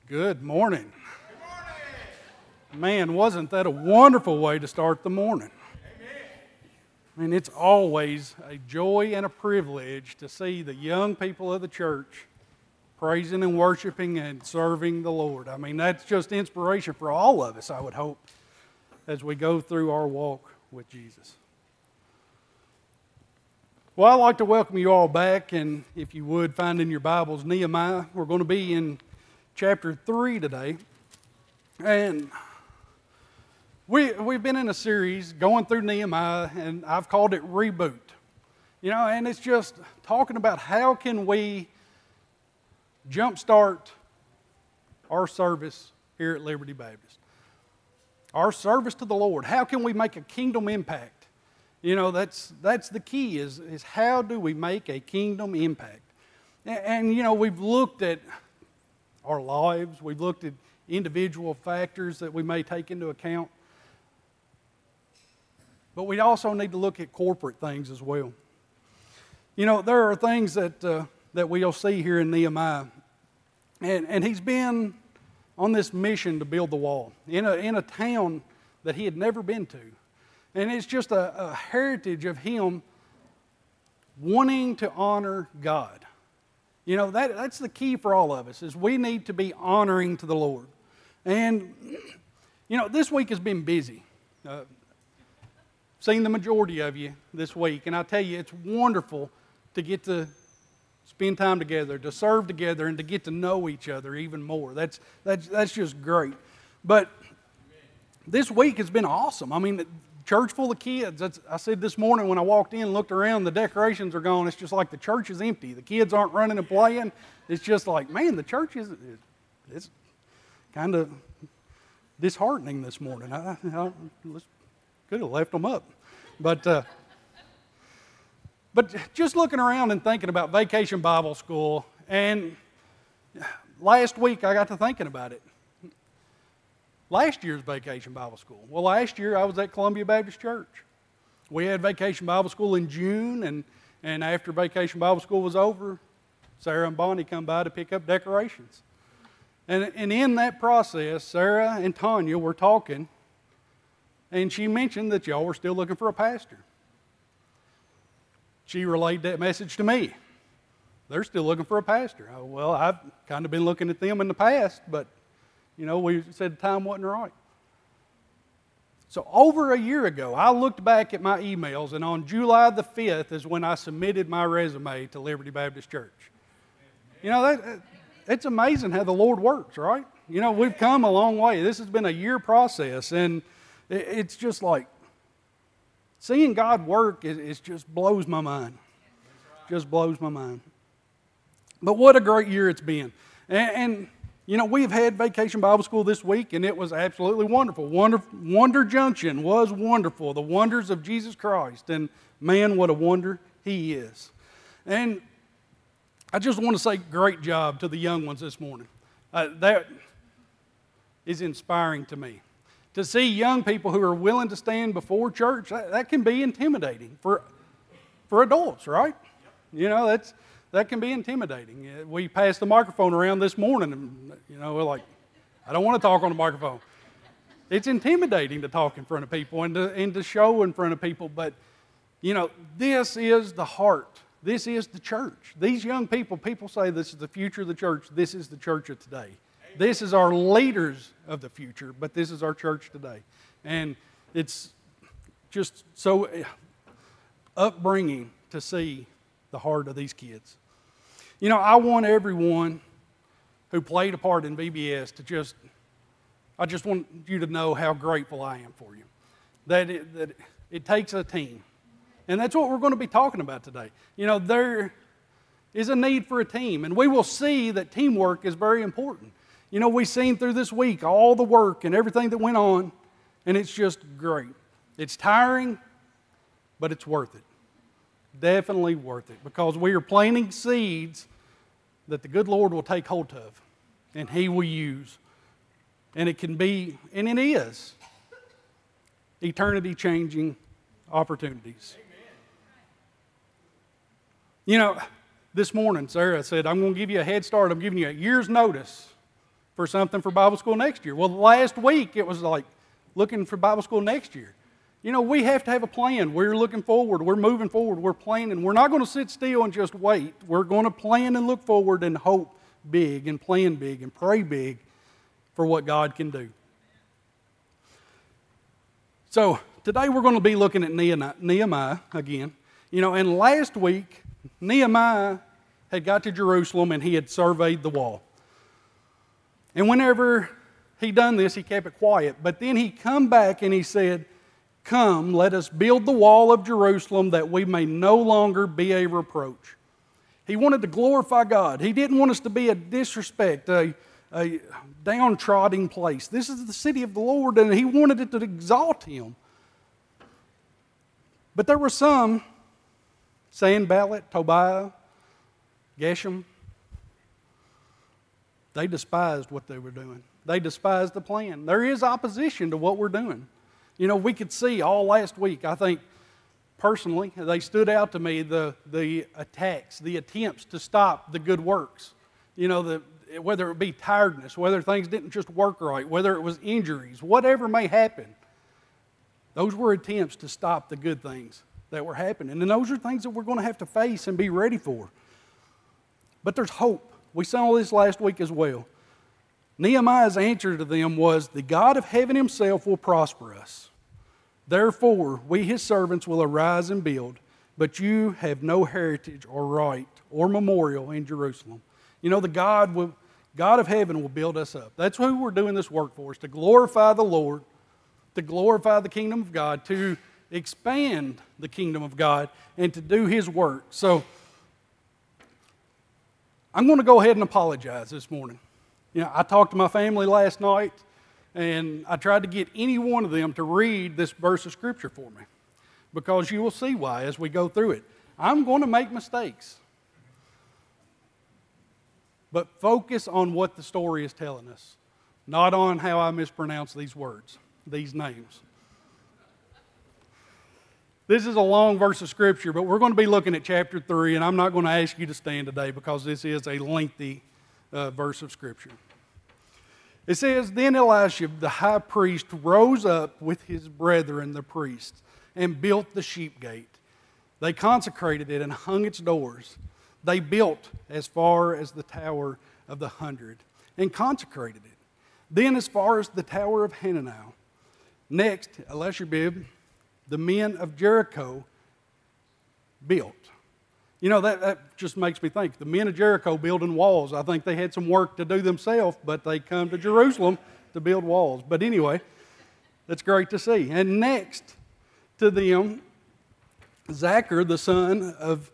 Good morning. Man, wasn't that a wonderful way to start the morning? I mean, it's always a joy and a privilege to see the young people of the church praising and worshiping and serving the Lord. I mean, that's just inspiration for all of us, I would hope, as we go through our walk with Jesus. Well, I'd like to welcome you all back, and if you would, find in your Bibles Nehemiah. We're going to be in chapter 3 today, and we've been in a series going through Nehemiah, and I've called it Reboot. You know, and it's just talking about how can we jumpstart our service here at Liberty Baptist. Our service to the Lord. How can we make a kingdom impact? You know, that's the key is how do we make a kingdom impact? And you know, we've looked at our lives. We've looked at individual factors that we may take into account. But we also need to look at corporate things as well. You know, there are things that we'll see here in Nehemiah. And he's been on this mission to build the wall in a town that he had never been to. And it's just a heritage of him wanting to honor God. You know, that's the key for all of us, is we need to be honoring to the Lord. And, you know, this week has been busy. Seen the majority of you this week, and I tell you, it's wonderful to get to spend time together, to serve together, and to get to know each other even more. That's just great. But this week has been awesome. I mean, church full of kids. I said this morning when I walked in and looked around, the decorations are gone. It's just like the church is empty. The kids aren't running and playing. It's just like, man, the church it's kind of disheartening this morning. I could have left them up. But just looking around and thinking about Vacation Bible School, and last week I got to thinking about it. Last year's Vacation Bible School. Well, last year I was at Columbia Baptist Church. We had Vacation Bible School in June, and after Vacation Bible School was over, Sarah and Bonnie come by to pick up decorations. And in that process, Sarah and Tanya were talking, and she mentioned that y'all were still looking for a pastor. She relayed that message to me. They're still looking for a pastor. Well, I've kind of been looking at them in the past, but you know, we said the time wasn't right. So over a year ago, I looked back at my emails, and on July the 5th is when I submitted my resume to Liberty Baptist Church. You know, it's amazing how the Lord works, right? You know, we've come a long way. This has been a year process, and it's just like seeing God work, it just blows my mind. Just blows my mind. But what a great year it's been. And you know, we've had Vacation Bible School this week, and it was absolutely wonderful. Wonder Junction was wonderful. The wonders of Jesus Christ. And man, what a wonder He is. And I just want to say great job to the young ones this morning. That is inspiring to me. To see young people who are willing to stand before church, that can be intimidating for adults, right? You know, that can be intimidating. We passed the microphone around this morning, and you know, we're like, I don't want to talk on the microphone. It's intimidating to talk in front of people and to show in front of people, but you know, this is the heart. This is the church. These young people say this is the future of the church. This is the church of today. This is our leaders of the future, but this is our church today. And it's just so upbringing to see the heart of these kids. You know, I want everyone who played a part in VBS I just want you to know how grateful I am for you. That it takes a team. And that's what we're going to be talking about today. You know, there is a need for a team, and we will see that teamwork is very important. You know, we've seen through this week all the work and everything that went on, and it's just great. It's tiring, but it's worth it. Definitely worth it, because we are planting seeds that the good Lord will take hold of and He will use. And it can be, and it is, eternity-changing opportunities. You know, this morning, Sarah said, I'm going to give you a head start. I'm giving you a year's notice for something for Bible school next year. Well, last week it was like looking for Bible school next year. You know, we have to have a plan. We're looking forward. We're moving forward. We're planning. We're not going to sit still and just wait. We're going to plan and look forward and hope big and plan big and pray big for what God can do. So today we're going to be looking at Nehemiah again. You know, and last week Nehemiah had got to Jerusalem and he had surveyed the wall. And whenever he done this, he kept it quiet. But then he come back and he said, "Come, let us build the wall of Jerusalem that we may no longer be a reproach." He wanted to glorify God. He didn't want us to be a disrespect, a downtrodden place. This is the city of the Lord, and he wanted it to exalt him. But there were some, Sanballat, Tobiah, Geshem, they despised what they were doing. They despised the plan. There is opposition to what we're doing. You know, we could see all last week, I think, personally, they stood out to me, the attacks, the attempts to stop the good works. You know, whether it be tiredness, whether things didn't just work right, whether it was injuries, whatever may happen. Those were attempts to stop the good things that were happening. And those are things that we're going to have to face and be ready for. But there's hope. We saw this last week as well. Nehemiah's answer to them was, "The God of heaven himself will prosper us. Therefore, we his servants will arise and build, but you have no heritage or right or memorial in Jerusalem." You know, the God of heaven will build us up. That's who we're doing this work for, is to glorify the Lord, to glorify the kingdom of God, to expand the kingdom of God, and to do his work. So, I'm going to go ahead and apologize this morning. You know, I talked to my family last night, and I tried to get any one of them to read this verse of Scripture for me, because you will see why as we go through it. I'm going to make mistakes. But focus on what the story is telling us, not on how I mispronounce these words, these names. This is a long verse of Scripture, but we're going to be looking at chapter 3, and I'm not going to ask you to stand today because this is a lengthy verse of Scripture. It says, "Then Eliashib the high priest rose up with his brethren the priests and built the sheep gate. They consecrated it and hung its doors. They built as far as the Tower of the 100 and consecrated it. Then as far as the Tower of Hananel. Next, Eliashib, the men of Jericho, built." You know, that just makes me think. The men of Jericho building walls. I think they had some work to do themselves, but they come to Jerusalem to build walls. But anyway, that's great to see. And next to them, Zachar, the son of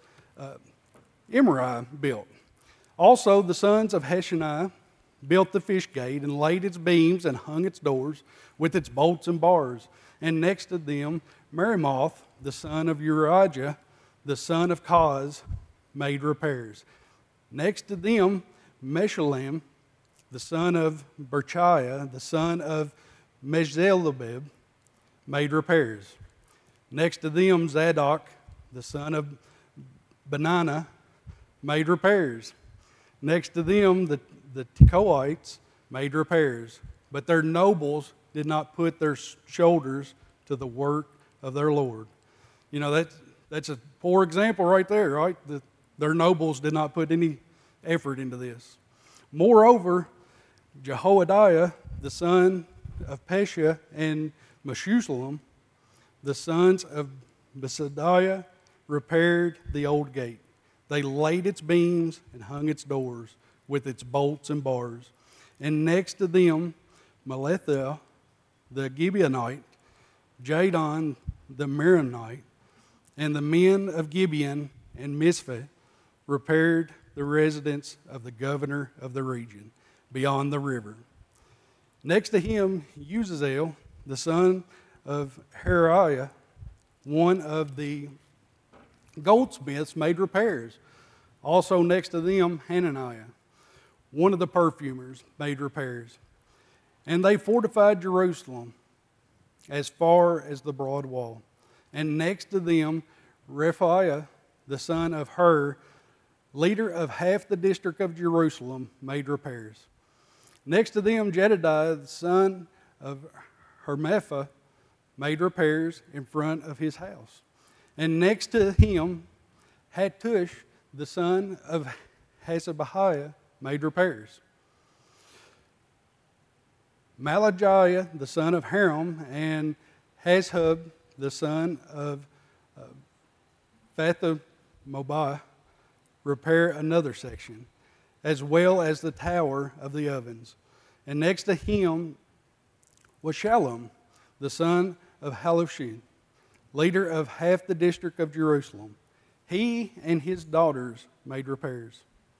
Imri, built. Also, the sons of Heshaniah built the fish gate and laid its beams and hung its doors with its bolts and bars. And next to them, Merimoth, the son of Urijah, the son of Koz, made repairs. Next to them, Meshullam, the son of Berchiah, the son of Meshzalbeb, made repairs. Next to them, Zadok, the son of Benaiah, made repairs. Next to them, the Tekoites made repairs. But their nobles did not put their shoulders to the work of their Lord. You know, that's a poor example right there, right? Their nobles did not put any effort into this. Moreover, Jehoiada, the son of Pesha, and Meshullam, the sons of Besadiah, repaired the old gate. They laid its beams and hung its doors with its bolts and bars. And next to them, Melethah, the Gibeonite, Jadon, the Meronite, and the men of Gibeon and Mizpah repaired the residence of the governor of the region beyond the river. Next to him, Uziel, the son of Hariah, one of the goldsmiths, made repairs. Also next to them, Hananiah, one of the perfumers, made repairs. And they fortified Jerusalem as far as the broad wall. And next to them, Rephaiah, the son of Hur, leader of half the district of Jerusalem, made repairs. Next to them, Jedediah, the son of Hermapha, made repairs in front of his house. And next to him, Hattush, the son of Hasabiah, made repairs. Malachiah, the son of Haram, and Hashub, the son of Fathamobiah, repair another section, as well as the tower of the ovens. And next to him was Shallum, the son of Halushim, leader of half the district of Jerusalem. He and his daughters made repairs.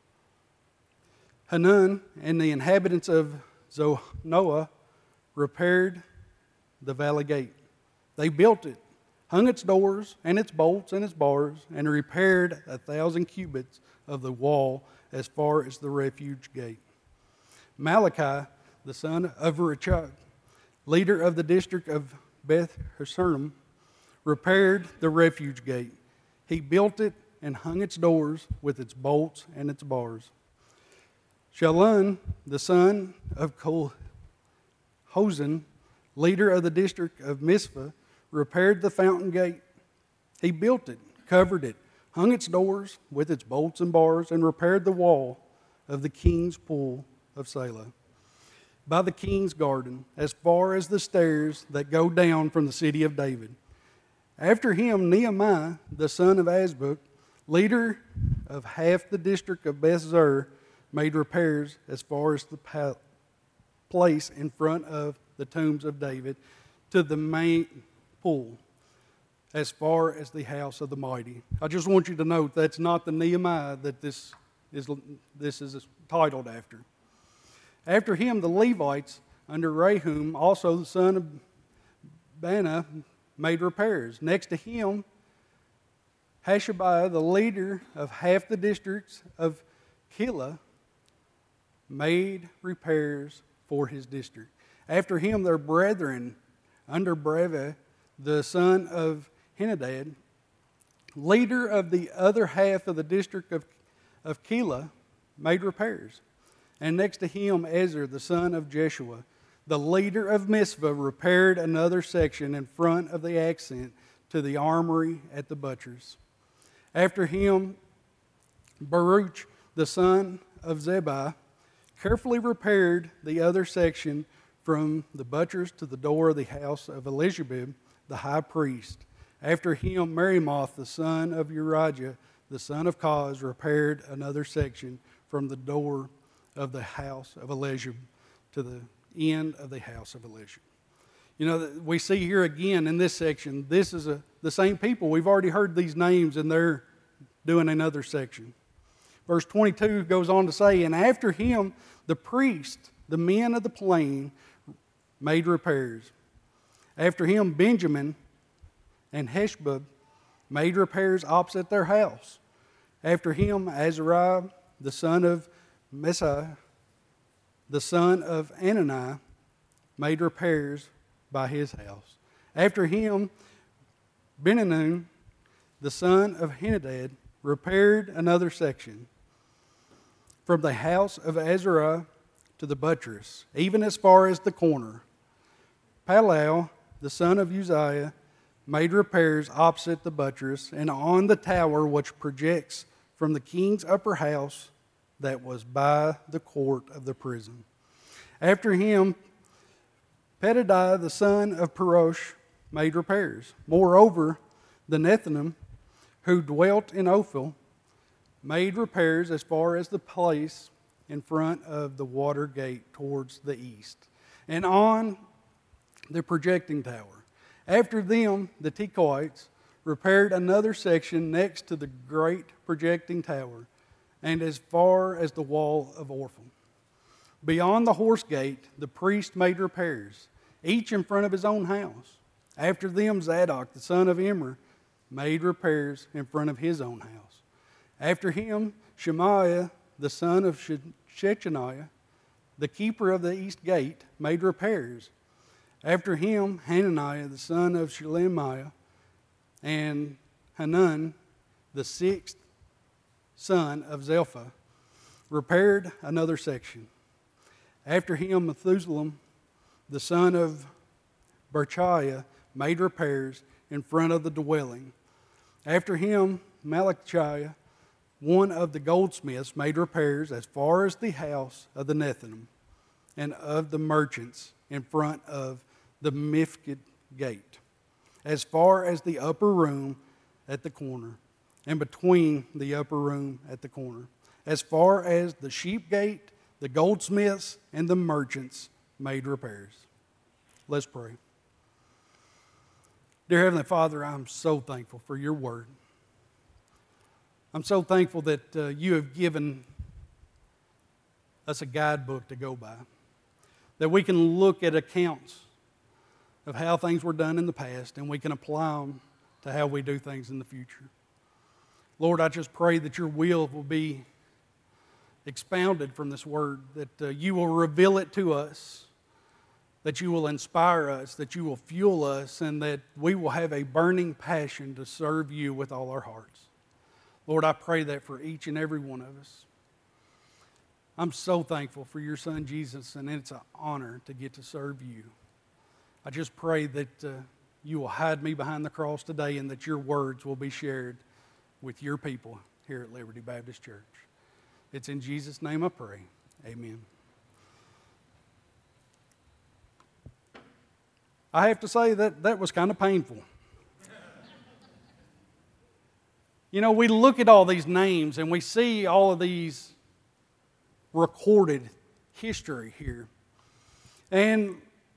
Hanun and the inhabitants of Zonoah repaired the valley gate. They built it, hung its doors and its bolts and its bars, and repaired 1,000 cubits of the wall as far as the refuge gate. Malachi, the son of Rechab, leader of the district of Beth Hesron, repaired the refuge gate. He built it and hung its doors with its bolts and its bars. Shallun, the son of Colhozan, leader of the district of Mizpah, repaired the fountain gate. He built it, covered it, hung its doors with its bolts and bars, and repaired the wall of the king's pool of Selah, by the king's garden, as far as the stairs that go down from the city of David. After him, Nehemiah, the son of Azbuk, leader of half the district of Beth-zur, made repairs as far as the place in front of the tombs of David to the main pool, as far as the house of the mighty. I just want you to note that's not the Nehemiah that this is titled after. After him, the Levites under Rehum, also the son of Bana, made repairs. Next to him, Hashabiah, the leader of half the districts of Keilah, made repairs for his district. After him, their brethren under Breve, the son of Henadad, leader of the other half of the district of Keilah, made repairs. And next to him, Ezer, the son of Jeshua, the leader of Mizpah, repaired another section in front of the ascent to the armory at the butchers. After him, Baruch, the son of Zebai, carefully repaired the other section from the butchers to the door of the house of Elishabib, the high priest. After him, Merimoth, the son of Urijah, the son of Koz, repaired another section from the door of the house of Eliashib to the end of the house of Eliashib. You know, we see here again in this section, this is the same people. We've already heard these names, and they're doing another section. Verse 22 goes on to say, and after him, the priest, the men of the plain, made repairs. After him, Benjamin and Heshbub made repairs opposite their house. After him, Azariah, the son of Messiah, the son of Anani, made repairs by his house. After him, Beninu, the son of Henadad, repaired another section from the house of Azariah to the buttress, even as far as the corner. Palal, the son of Uzziah, made repairs opposite the buttress and on the tower which projects from the king's upper house that was by the court of the prison. After him, Pedadiah, the son of Parosh, made repairs. Moreover, the Nethinim, who dwelt in Ophel, made repairs as far as the place in front of the water gate towards the east, and on the projecting tower. After them, the Tekoites repaired another section next to the great projecting tower, and as far as the wall of Orphan. Beyond the horse gate, the priest made repairs, each in front of his own house. After them, Zadok, the son of Immer, made repairs in front of his own house. After him, Shemaiah, the son of Shechaniah, the keeper of the east gate, made repairs. After him, Hananiah, the son of Shelemiah, and Hanun, the sixth son of Zelphah, repaired another section. After him, Methuselah, the son of Berchiah, made repairs in front of the dwelling. After him, Malachiah, one of the goldsmiths, made repairs as far as the house of the Nethinim and of the merchants in front of the Mifked gate, as far as the upper room at the corner, and between the upper room at the corner, as far as the sheep gate, the goldsmiths and the merchants made repairs. Let's pray. Dear Heavenly Father, I'm so thankful for your word. I'm so thankful that you have given us a guidebook to go by, that we can look at accounts of how things were done in the past and we can apply them to how we do things in the future. Lord, I just pray that your will be expounded from this word, that you will reveal it to us, that you will inspire us, that you will fuel us, and that we will have a burning passion to serve you with all our hearts. Lord, I pray that for each and every one of us. I'm so thankful for your son Jesus, and it's an honor to get to serve you. I just pray that you will hide me behind the cross today and that your words will be shared with your people here at Liberty Baptist Church. It's in Jesus' name I pray. Amen. I have to say that was kind of painful. You know, we look at all these names and we see all of these recorded history here. And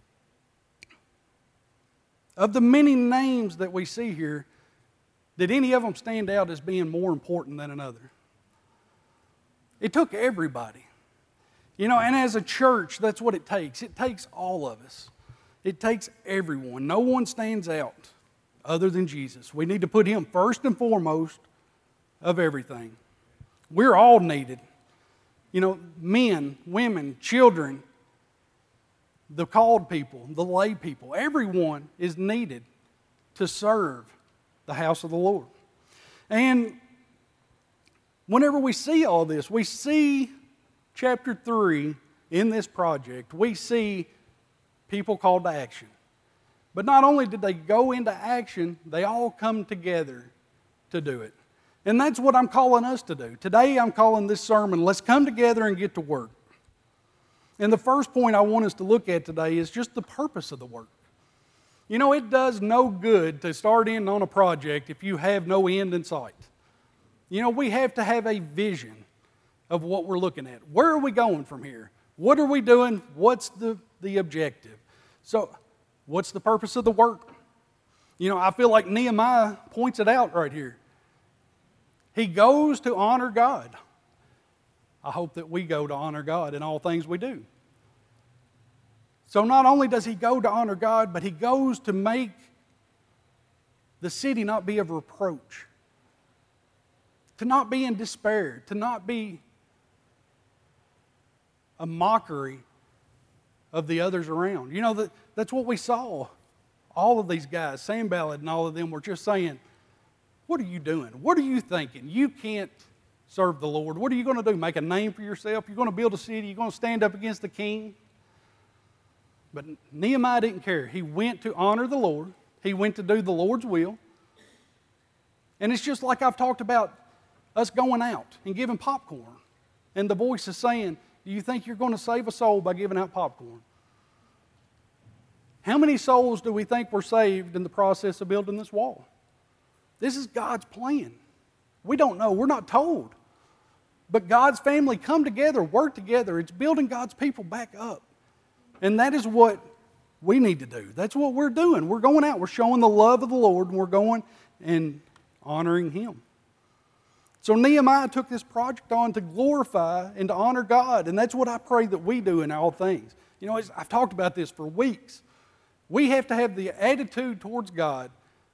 of the many names that we see here, did any of them stand out as being more important than another? It took everybody. You know, and as a church, that's what it takes. It takes all of us. It takes everyone. No one stands out other than Jesus. We need to put him first and foremost of everything. We're all needed. You know, men, women, children, the called people, the lay people, everyone is needed to serve the house of the Lord. And whenever we see all this, we see chapter 3 in this project, we see people called to action. But not only did they go into action, they all come together to do it. And that's what I'm calling us to do. Today I'm calling this sermon, let's come together and get to work. And the first point I want us to look at today is just the purpose of the work. You know, it does no good to start in on a project if you have no end in sight. You know, we have to have a vision of what we're looking at. Where are we going from here? What are we doing? What's the objective? So, what's the purpose of the work? You know, I feel like Nehemiah points it out right here. He goes to honor God. I hope that we go to honor God in all things we do. So not only does he go to honor God, but he goes to make the city not be of reproach, to not be in despair, to not be a mockery of the others around. You know, that's what we saw. All of these guys, Sanballat and all of them were just saying, what are you doing? What are you thinking? You can't serve the Lord. What are you going to do? Make a name for yourself? You're going to build a city? You're going to stand up against the king? But Nehemiah didn't care. He went to honor the Lord. He went to do the Lord's will. And it's just like I've talked about us going out and giving popcorn. And the voice is saying, do you think you're going to save a soul by giving out popcorn? How many souls do we think were saved in the process of building this wall? This is God's plan. We don't know. We're not told. But God's family come together, work together. It's building God's people back up. And that is what we need to do. That's what we're doing. We're going out. We're showing the love of the Lord, and we're going and honoring him. So Nehemiah took this project on to glorify and to honor God. And that's what I pray that we do in all things. You know, I've talked about this for weeks. We have to have the attitude towards God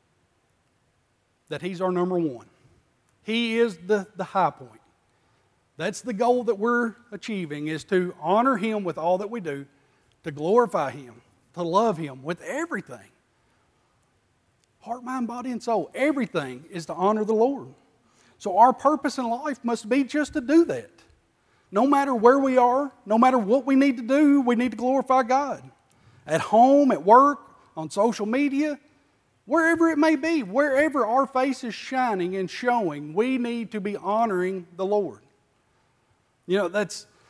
that he's our number one. He is the high point. That's the goal that we're achieving, is to honor him with all that we do, to glorify him, to love him with everything. Heart, mind, body, and soul. Everything is to honor the Lord. So our purpose in life must be just to do that. No matter where we are, no matter what we need to do, we need to glorify God. At home, at work, on social media, wherever it may be, wherever our face is shining and showing, we need to be honoring the Lord. You know,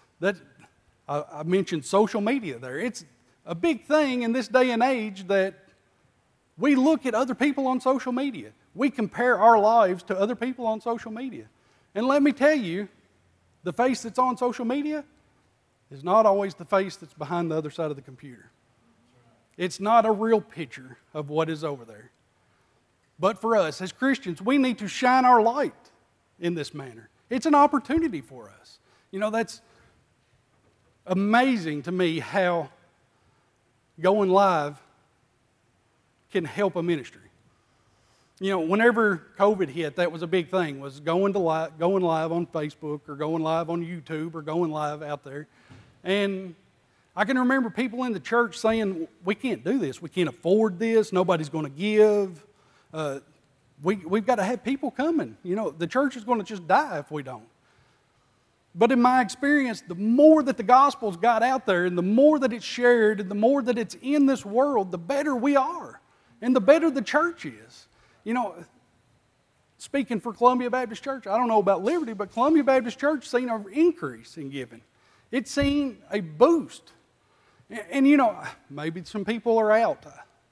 I mentioned social media there. It's a big thing in this day and age that we look at other people on social media. We compare our lives to other people on social media. And let me tell you, the face that's on social media is not always the face that's behind the other side of the computer. It's not a real picture of what is over there. But for us as Christians, we need to shine our light in this manner. It's an opportunity for us. You know, that's amazing to me how going live can help a ministry. You know, whenever COVID hit, that was a big thing, was going live on Facebook or going live on YouTube or going live out there. And I can remember people in the church saying, we can't do this. We can't afford this. Nobody's going to give. We've got to have people coming. You know, the church is going to just die if we don't. But in my experience, the more that the gospel's got out there and the more that it's shared and the more that it's in this world, the better we are and the better the church is. You know, speaking for Columbia Baptist Church, I don't know about Liberty, but Columbia Baptist Church seen an increase in giving. It's seen a boost. And you know, maybe some people are out.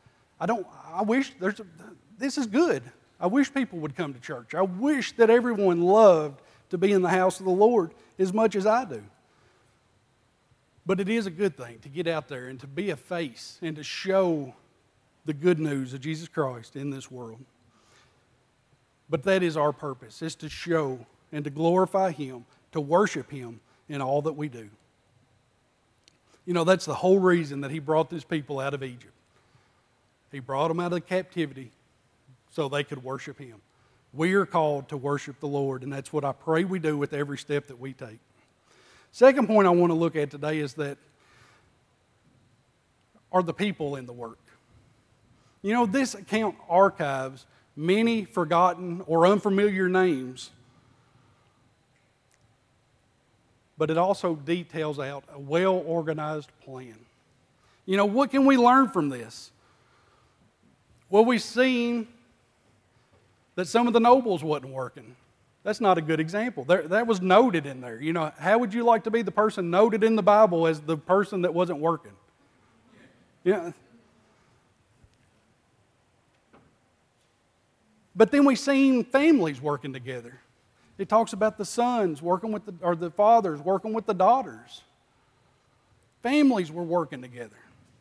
This is good. I wish people would come to church. I wish that everyone loved to be in the house of the Lord as much as I do. But it is a good thing to get out there and to be a face and to show the good news of Jesus Christ in this world. But that is our purpose, is to show and to glorify Him, to worship Him in all that we do. You know, that's the whole reason that He brought this people out of Egypt. He brought them out of captivity so they could worship Him. We are called to worship the Lord, and that's what I pray we do with every step that we take. Second point I want to look at today is that are the people in the work. You know, this account archives many forgotten or unfamiliar names, but it also details out a well-organized plan. You know, what can we learn from this? Well, we've seen that some of the nobles wasn't working. That's not a good example. That was noted in there. You know, how would you like to be the person noted in the Bible as the person that wasn't working? Yeah. But then we've seen families working together. It talks about the sons working with the fathers working with the daughters. Families were working together.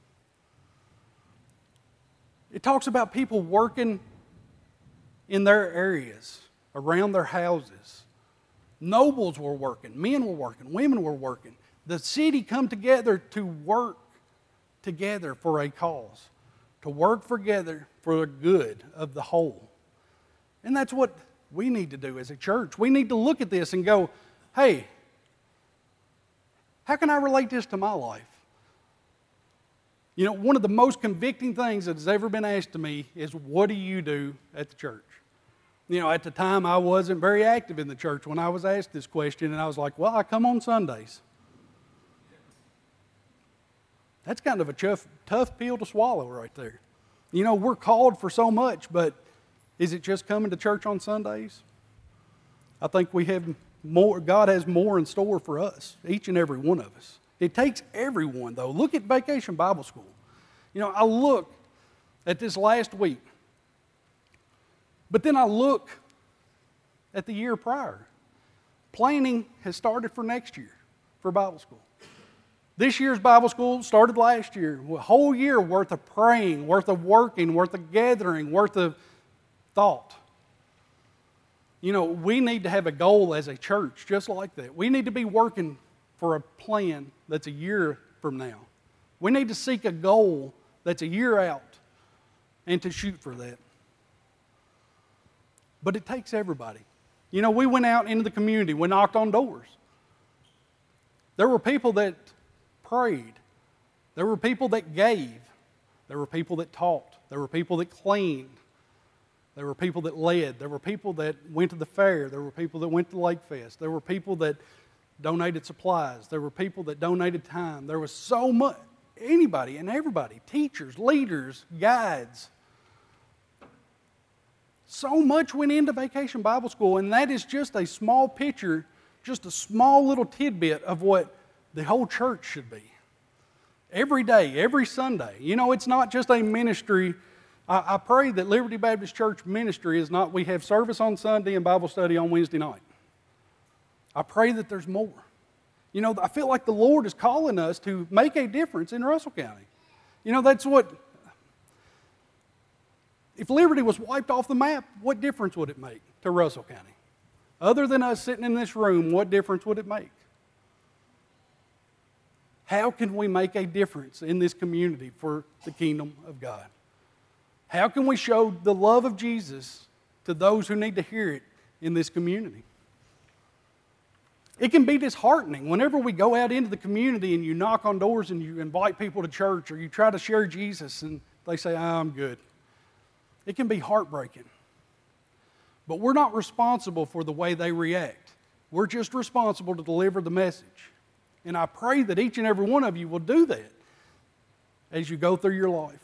It talks about people working in their areas, around their houses. Nobles were working, men were working, women were working. The city come together to work together for a cause, to work together for the good of the whole. And that's what we need to do as a church. We need to look at this and go, hey, how can I relate this to my life? You know, one of the most convicting things that has ever been asked to me is, what do you do at the church? You know, at the time I wasn't very active in the church when I was asked this question, and I was like, well, I come on Sundays. That's kind of a tough pill to swallow right there. You know, we're called for so much, but is it just coming to church on Sundays? I think we have more. God has more in store for us, each and every one of us. It takes everyone, though. Look at Vacation Bible School. You know, I look at this last week, but then I look at the year prior. Planning has started for next year for Bible school. This year's Bible school started last year. A whole year worth of praying, worth of working, worth of gathering, worth of thought. You know, we need to have a goal as a church just like that. We need to be working for a plan that's a year from now. We need to seek a goal that's a year out and to shoot for that. But it takes everybody. You know, we went out into the community, we knocked on doors. There were people that prayed. There were people that gave. There were people that taught. There were people that cleaned. There were people that led. There were people that went to the fair. There were people that went to Lake Fest. There were people that donated supplies. There were people that donated time. There was so much, anybody and everybody, teachers, leaders, guides. So much went into Vacation Bible School, and that is just a small picture, just a small little tidbit of what the whole church should be. Every day, every Sunday. You know, it's not just a ministry. I pray that Liberty Baptist Church ministry is not we have service on Sunday and Bible study on Wednesday night. I pray that there's more. You know, I feel like the Lord is calling us to make a difference in Russell County. You know, that's what, if Liberty was wiped off the map, what difference would it make to Russell County? Other than us sitting in this room, what difference would it make? How can we make a difference in this community for the kingdom of God? How can we show the love of Jesus to those who need to hear it in this community? It can be disheartening whenever we go out into the community and you knock on doors and you invite people to church or you try to share Jesus and they say, I'm good. It can be heartbreaking. But we're not responsible for the way they react. We're just responsible to deliver the message. And I pray that each and every one of you will do that as you go through your life.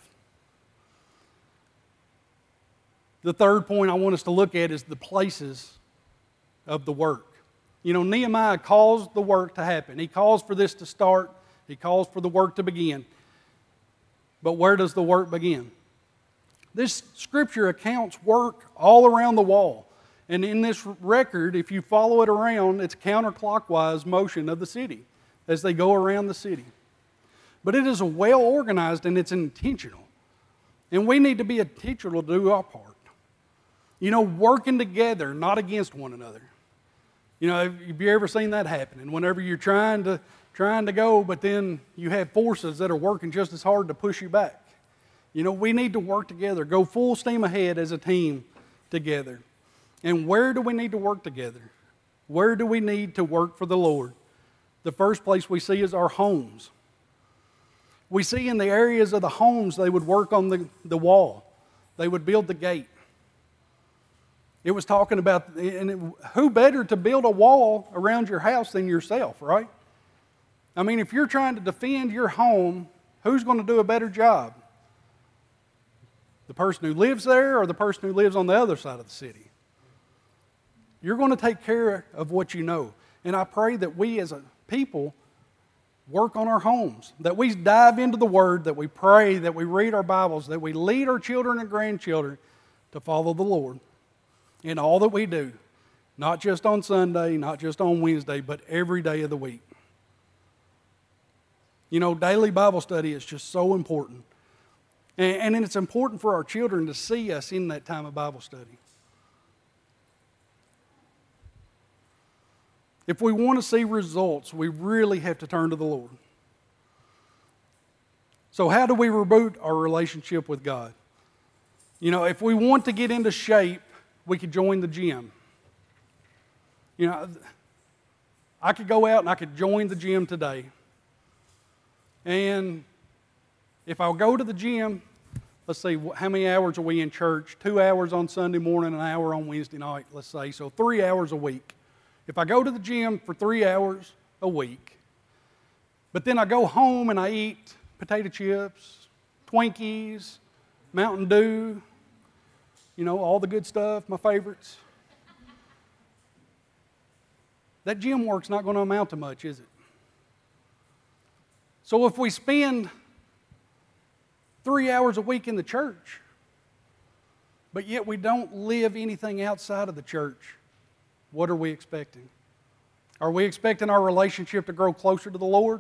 The third point I want us to look at is the places of the work. You know, Nehemiah calls the work to happen. He calls for this to start. He calls for the work to begin. But where does the work begin? This scripture accounts work all around the wall. And in this record, if you follow it around, it's counterclockwise motion of the city as they go around the city. But it is well organized and it's intentional. And we need to be intentional to do our part. You know, working together, not against one another. You know, have you ever seen that happen? And whenever you're trying to go, but then you have forces that are working just as hard to push you back. You know, we need to work together, go full steam ahead as a team together. And where do we need to work together? Where do we need to work for the Lord? The first place we see is our homes. We see in the areas of the homes they would work on the wall. They would build the gate. It was talking about, and who better to build a wall around your house than yourself, right? I mean, if you're trying to defend your home, who's going to do a better job? The person who lives there or the person who lives on the other side of the city? You're going to take care of what you know. And I pray that we as a people work on our homes, that we dive into the Word, that we pray, that we read our Bibles, that we lead our children and grandchildren to follow the Lord in all that we do, not just on Sunday, not just on Wednesday, but every day of the week. You know, daily Bible study is just so important. And it's important for our children to see us in that time of Bible study. If we want to see results, we really have to turn to the Lord. So how do we reboot our relationship with God? You know, if we want to get into shape, we could join the gym. You know, I could go out and I could join the gym today. And if I go to the gym, let's see, how many hours are we in church? 2 hours on Sunday morning, an hour on Wednesday night, let's say. So 3 hours a week. If I go to the gym for 3 hours a week, but then I go home and I eat potato chips, Twinkies, Mountain Dew, you know, all the good stuff, my favorites. That gym work's not going to amount to much, is it? So if we spend 3 hours a week in the church, but yet we don't live anything outside of the church, what are we expecting? Are we expecting our relationship to grow closer to the Lord?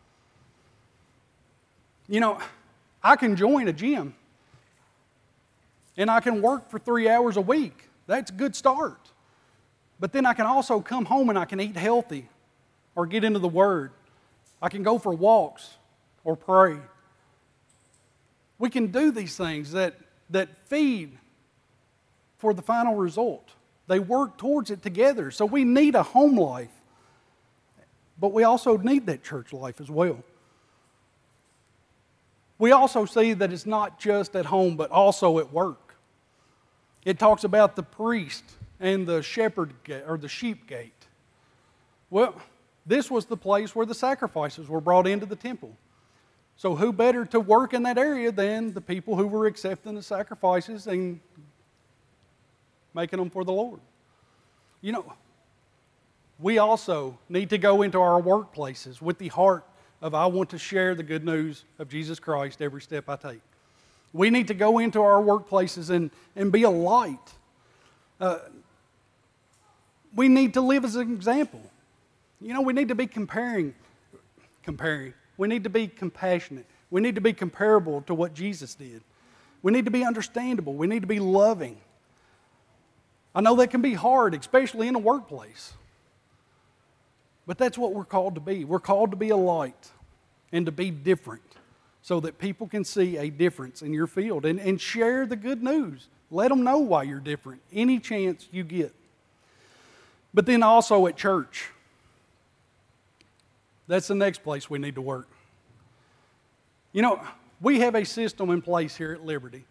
You know, I can join a gym and I can work for 3 hours a week. That's a good start. But then I can also come home and I can eat healthy or get into the Word. I can go for walks or pray. We can do these things that feed for the final result. They work towards it together. So we need a home life, but we also need that church life as well. We also see that it's not just at home, but also at work. It talks about the priest and the shepherd gate, or the sheep gate. Well, This was the place where the sacrifices were brought into the temple. So who better to work in that area than the people who were accepting the sacrifices and making them for the Lord? You know, we also need to go into our workplaces with the heart of, I want to share the good news of Jesus Christ every step I take. We need to go into our workplaces and be a light. We need to live as an example. You know, we need to be comparing. We need to be compassionate. We need to be comparable to what Jesus did. We need to be understandable. We need to be loving. I know that can be hard, especially in a workplace. But that's what we're called to be. We're called to be a light and to be different so that people can see a difference in your field and share the good news. Let them know why you're different any chance you get. But then also at church. That's the next place we need to work. You know, we have a system in place here at Liberty.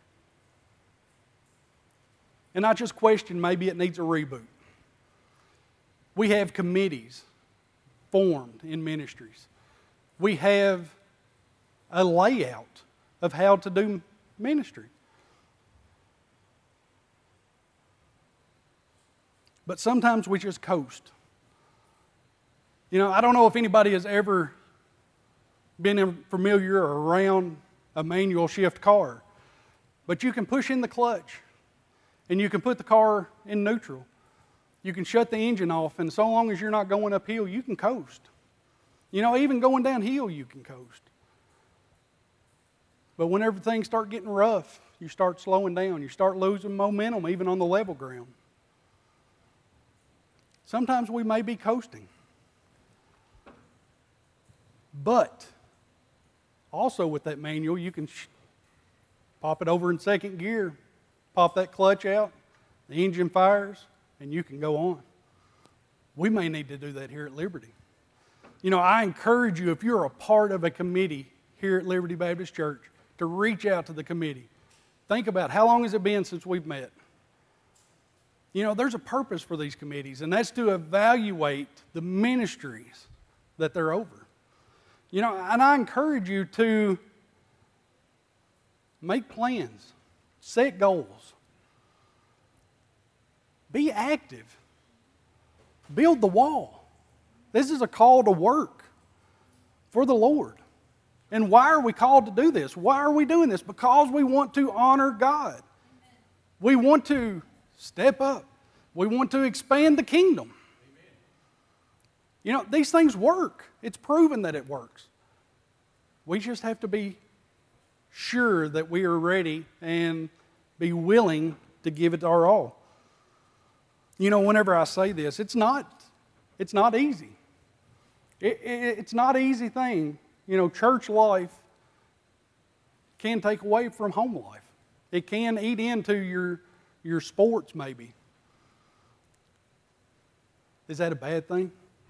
And I just question maybe it needs a reboot. We have committees formed in ministries. We have a layout of how to do ministry. But sometimes we just coast. You know, I don't know if anybody has ever been familiar or around a manual shift car, but you can push in the clutch and you can put the car in neutral. You can shut the engine off, and so long as you're not going uphill, you can coast. You know, even going downhill, you can coast. But whenever things start getting rough, you start slowing down. You start losing momentum, even on the level ground. Sometimes we may be coasting. But also with that manual, you can pop it over in second gear, pop that clutch out, the engine fires, and you can go on. We may need to do that here at Liberty. You know, I encourage you, if you're a part of a committee here at Liberty Baptist Church, to reach out to the committee. Think about how long has it been since we've met? You know, there's a purpose for these committees, and that's to evaluate the ministries that they're over. You know, and I encourage you to make plans, set goals, be active, build the wall. This is a call to work for the Lord. And why are we called to do this? Why are we doing this? Because we want to honor God. We want to step up. We want to expand the kingdom. You know, these things work. It's proven that it works. We just have to be sure that we are ready and be willing to give it our all. You know, whenever I say this, it's not easy. It's not an easy thing. You know, church life can take away from home life. It can eat into your sports maybe. Is that a bad thing?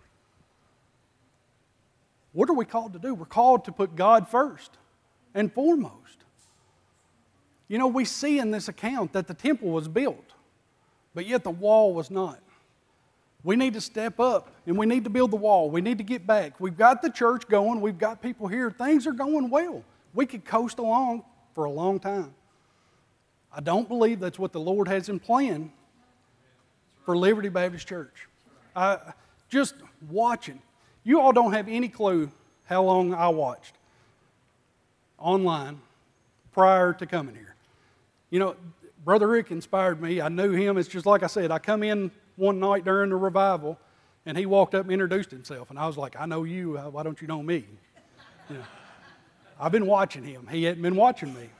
What are we called to do? We're called to put God first and foremost. You know, we see in this account that the temple was built, but yet the wall was not. We need to step up and we need to build the wall. We need to get back. We've got the church going. We've got people here. Things are going well. We could coast along for a long time. I don't believe that's what the Lord has in plan for Liberty Baptist Church. Just watching. You all don't have any clue how long I watched online prior to coming here. You know, Brother Rick inspired me. I knew him. It's just like I said, I come in one night during the revival, and he walked up and introduced himself. And I was like, I know you. Why don't you know me? You know, I've been watching him. He hadn't been watching me.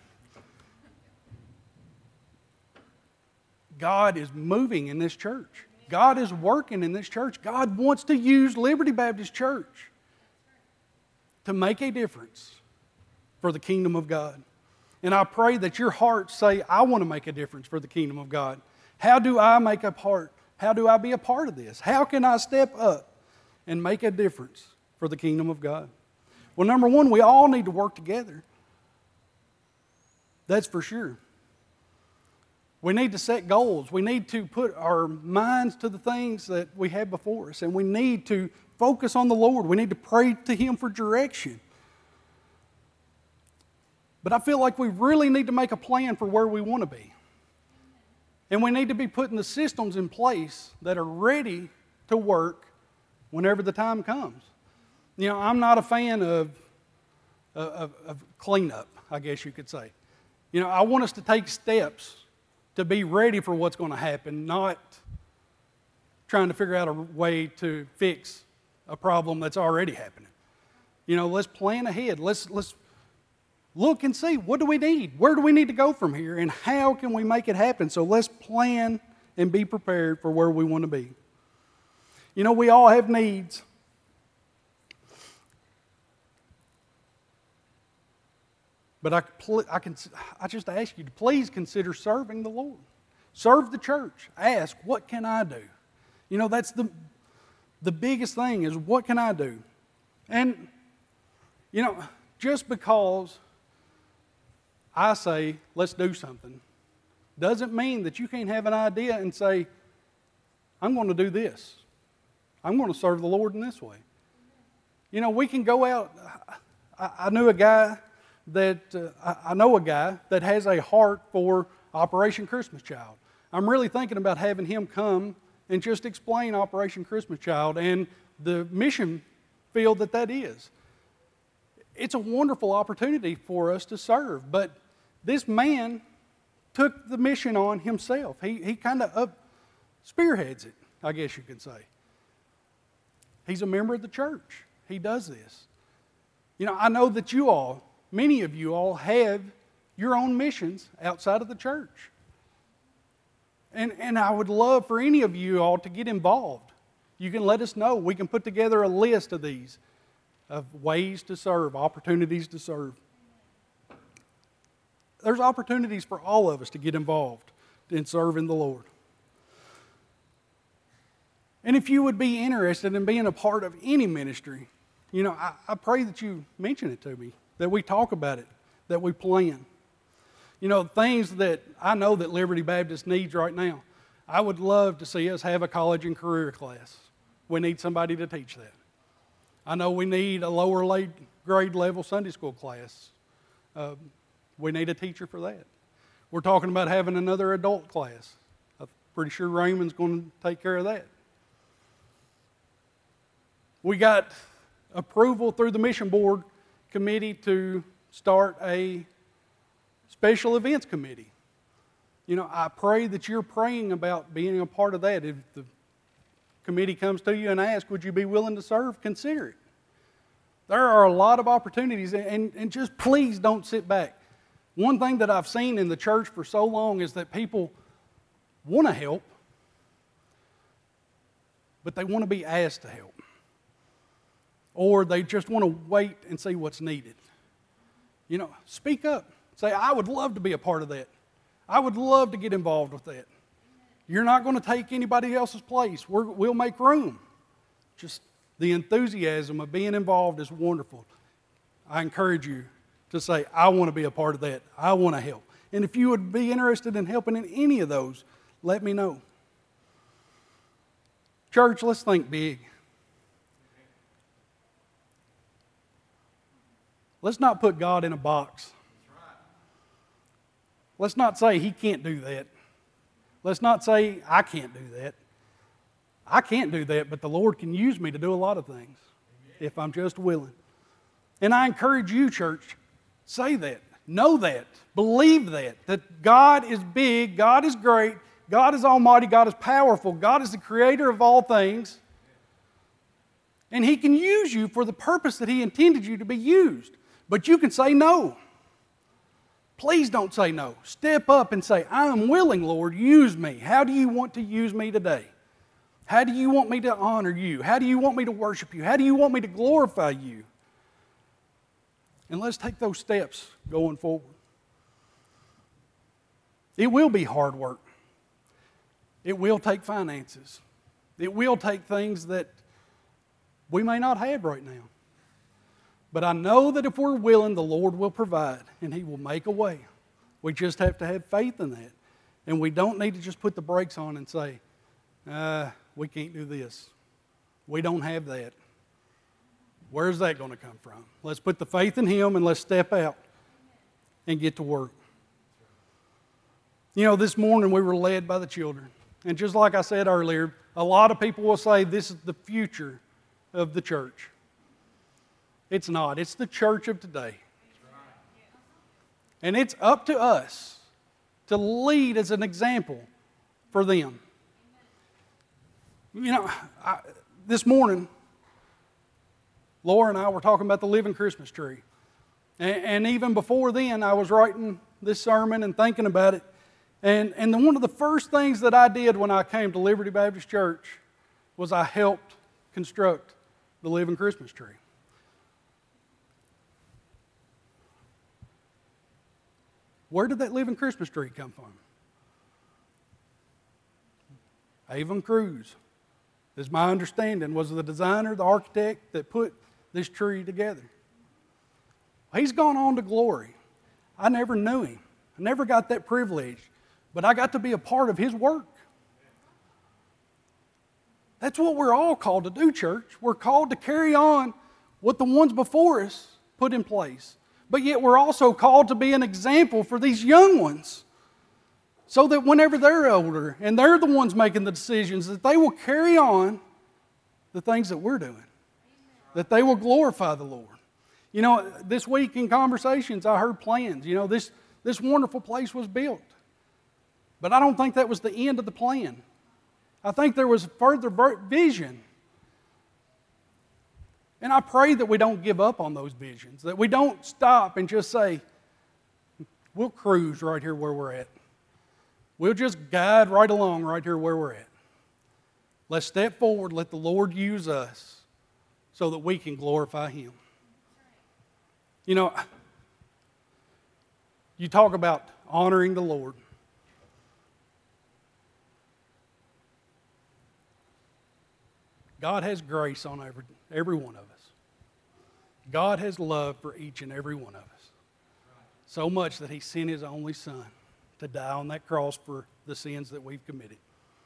God is moving in this church. God is working in this church. God wants to use Liberty Baptist Church to make a difference for the kingdom of God. And I pray that your hearts say, I want to make a difference for the kingdom of God. How do I make a part? How do I be a part of this? How can I step up and make a difference for the kingdom of God? Well, number one, we all need to work together. That's for sure. We need to set goals. We need to put our minds to the things that we have before us, and we need to focus on the Lord. We need to pray to Him for direction. But I feel like we really need to make a plan for where we want to be. And we need to be putting the systems in place that are ready to work whenever the time comes. You know, I'm not a fan of cleanup, I guess you could say. You know, I want us to take steps to be ready for what's going to happen, not trying to figure out a way to fix a problem that's already happening. You know, let's plan ahead. Let's look and see, what do we need? Where do we need to go from here? And how can we make it happen? So let's plan and be prepared for where we want to be. You know, we all have needs. But I just ask you to please consider serving the Lord. Serve the church. Ask, what can I do? You know, that's the biggest thing is, what can I do? And, you know, just because I say, let's do something, doesn't mean that you can't have an idea and say, I'm going to do this. I'm going to serve the Lord in this way. You know, we can go out. I know a guy that has a heart for Operation Christmas Child. I'm really thinking about having him come and just explain Operation Christmas Child and the mission field that is. It's a wonderful opportunity for us to serve, but this man took the mission on himself. He kind of spearheads it, I guess you could say. He's a member of the church. He does this. You know, I know that many of you all have your own missions outside of the church. And I would love for any of you all to get involved. You can let us know. We can put together a list of these, of ways to serve, opportunities to serve. There's opportunities for all of us to get involved in serving the Lord. And if you would be interested in being a part of any ministry, you know, I pray that you mention it to me, that we talk about it, that we plan. You know, things that I know that Liberty Baptist needs right now. I would love to see us have a college and career class. We need somebody to teach that. I know we need a lower grade level Sunday school class. We need a teacher for that. We're talking about having another adult class. I'm pretty sure Raymond's going to take care of that. We got approval through the mission board committee to start a special events committee. You know, I pray that you're praying about being a part of that. If the committee comes to you and asks, would you be willing to serve? Consider it. There are a lot of opportunities, and just please don't sit back. One thing that I've seen in the church for so long is that people want to help, but they want to be asked to help. Or they just want to wait and see what's needed. You know, speak up. Say, I would love to be a part of that. I would love to get involved with that. You're not going to take anybody else's place. We'll make room. Just the enthusiasm of being involved is wonderful. I encourage you to say, I want to be a part of that. I want to help. And if you would be interested in helping in any of those, let me know. Church, let's think big. Let's not put God in a box. Let's not say He can't do that. Let's not say I can't do that. I can't do that, but the Lord can use me to do a lot of things if I'm just willing. And I encourage you, church, say that, know that, believe that God is big, God is great, God is almighty, God is powerful, God is the creator of all things, and He can use you for the purpose that He intended you to be used. But you can say no. Please don't say no. Step up and say, I am willing, Lord, use me. How do you want to use me today? How do you want me to honor you? How do you want me to worship you? How do you want me to glorify you? And let's take those steps going forward. It will be hard work. It will take finances. It will take things that we may not have right now. But I know that if we're willing, the Lord will provide and He will make a way. We just have to have faith in that. And we don't need to just put the brakes on and say, we can't do this. We don't have that. Where's that going to come from? Let's put the faith in Him and let's step out and get to work. You know, this morning we were led by the children. And just like I said earlier, a lot of people will say this is the future of the church. It's not. It's the church of today. And it's up to us to lead as an example for them. You know, this morning, Laura and I were talking about the living Christmas tree. And even before then, I was writing this sermon and thinking about it. And one of the first things that I did when I came to Liberty Baptist Church was I helped construct the living Christmas tree. Where did that living Christmas tree come from? Avon Cruz, is my understanding, was the designer, the architect that put this tree together. He's gone on to glory. I never knew him. I never got that privilege, but I got to be a part of his work. That's what we're all called to do, church. We're called to carry on what the ones before us put in place. But yet we're also called to be an example for these young ones so that whenever they're older and they're the ones making the decisions, that they will carry on the things that we're doing, that they will glorify the Lord. You know, this week in conversations, I heard plans. You know, this wonderful place was built. But I don't think that was the end of the plan. I think there was further vision. And I pray that we don't give up on those visions, that we don't stop and just say, we'll cruise right here where we're at. We'll just guide right along right here where we're at. Let's step forward, let the Lord use us so that we can glorify Him. You know, you talk about honoring the Lord. God has grace on every one of us. God has love for each and every one of us. So much that He sent His only Son to die on that cross for the sins that we've committed.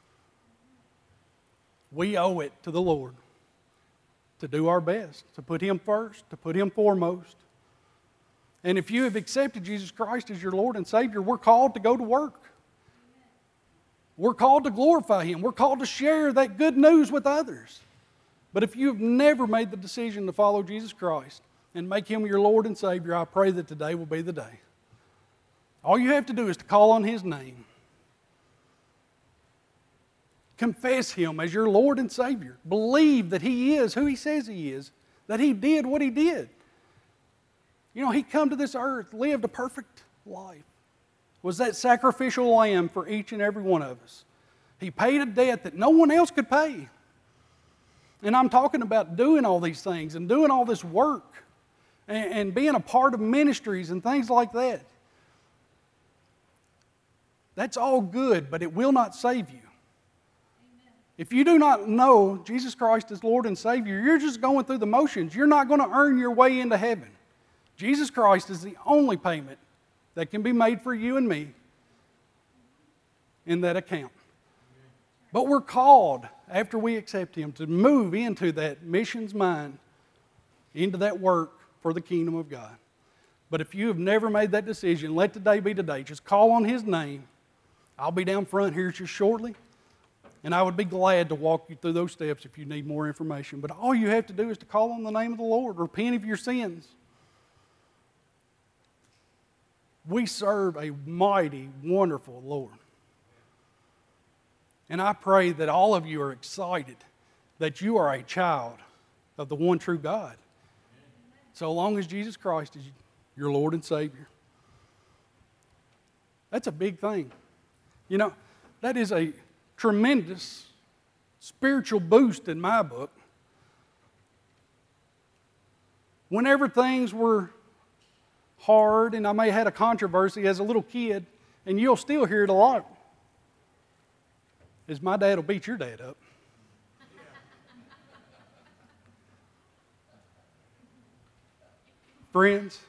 We owe it to the Lord to do our best, to put Him first, to put Him foremost. And if you have accepted Jesus Christ as your Lord and Savior, we're called to go to work. We're called to glorify Him. We're called to share that good news with others. But if you've never made the decision to follow Jesus Christ and make Him your Lord and Savior, I pray that today will be the day. All you have to do is to call on His name. Confess Him as your Lord and Savior. Believe that He is who He says He is, that He did what He did. You know, He come to this earth, lived a perfect life, was that sacrificial lamb for each and every one of us. He paid a debt that no one else could pay. And I'm talking about doing all these things and doing all this work and being a part of ministries and things like that. That's all good, but it will not save you. Amen. If you do not know Jesus Christ as Lord and Savior, you're just going through the motions. You're not going to earn your way into heaven. Jesus Christ is the only payment that can be made for you and me in that account. But we're called, after we accept Him, to move into that missions mind, into that work for the kingdom of God. But if you have never made that decision, let today be today. Just call on His name. I'll be down front here just shortly, and I would be glad to walk you through those steps if you need more information. But all you have to do is to call on the name of the Lord, repent of your sins. We serve a mighty, wonderful Lord. And I pray that all of you are excited that you are a child of the one true God. So long as Jesus Christ is your Lord and Savior. That's a big thing. You know, that is a tremendous spiritual boost in my book. Whenever things were hard, and I may have had a controversy as a little kid, and you'll still hear it a lot, is my dad will beat your dad up. Friends,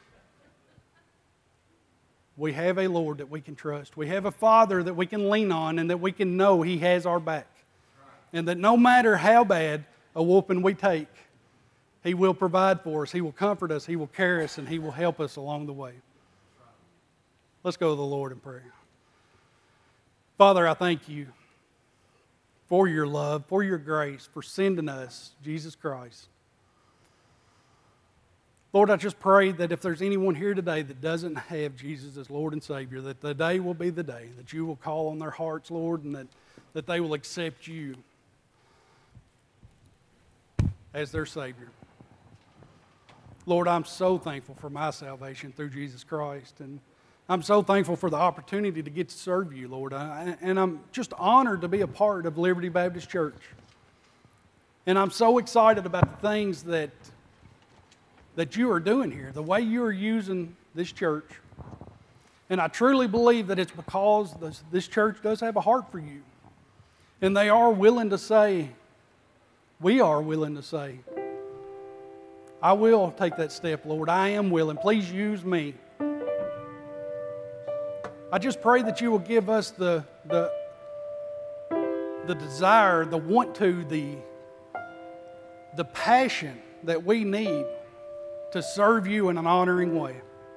we have a Lord that we can trust. We have a Father that we can lean on and that we can know He has our back. And that no matter how bad a whooping we take, He will provide for us. He will comfort us. He will carry us, and He will help us along the way. Let's go to the Lord in prayer. Father, I thank You for Your love, for Your grace, for sending us Jesus Christ. Lord, I just pray that if there's anyone here today that doesn't have Jesus as Lord and Savior, that the day will be the day that You will call on their hearts, Lord, and that they will accept You as their Savior. Lord, I'm so thankful for my salvation through Jesus Christ, and I'm so thankful for the opportunity to get to serve You, Lord, and I'm just honored to be a part of Liberty Baptist Church. And I'm so excited about the things that You are doing here, the way You are using this church. And I truly believe that it's because this church does have a heart for You. And they are willing to say, we are willing to say, I will take that step, Lord. I am willing. Please use me. I just pray that You will give us the desire, the want to, the passion that we need to serve You in an honoring way.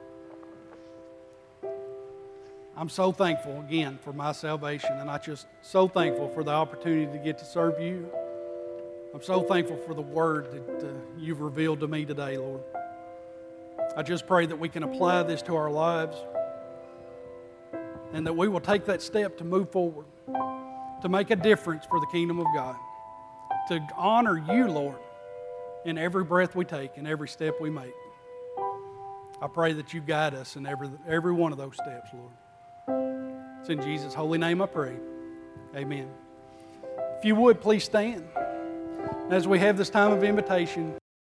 I'm so thankful again for my salvation, and I'm just so thankful for the opportunity to get to serve You. I'm so thankful for the Word that You've revealed to me today, Lord. I just pray that we can apply this to our lives and that we will take that step to move forward, to make a difference for the kingdom of God, to honor You, Lord, in every breath we take and every step we make. I pray that You guide us in every one of those steps, Lord. It's in Jesus' holy name I pray. Amen. If you would, please stand. As we have this time of invitation,